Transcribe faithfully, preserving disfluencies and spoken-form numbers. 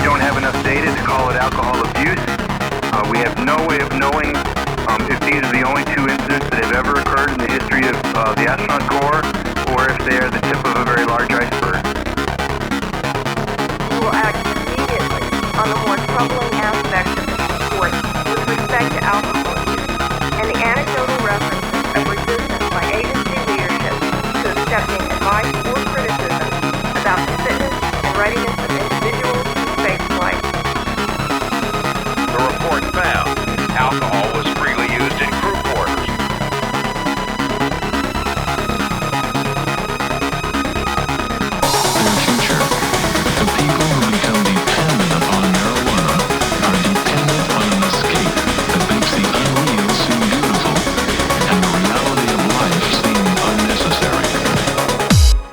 don't have enough data to call it alcohol abuse. Uh, we have no way of knowing um, if these are the only two incidents that have ever occurred in the history of uh, the astronaut corps, or if they are the tip of a very large iceberg. We will act immediately on the more troubling aspects of this report with respect to alcohol use and the anecdotal references of resistance by agency leadership to accepting advice or criticism about the fitness and readiness of individuals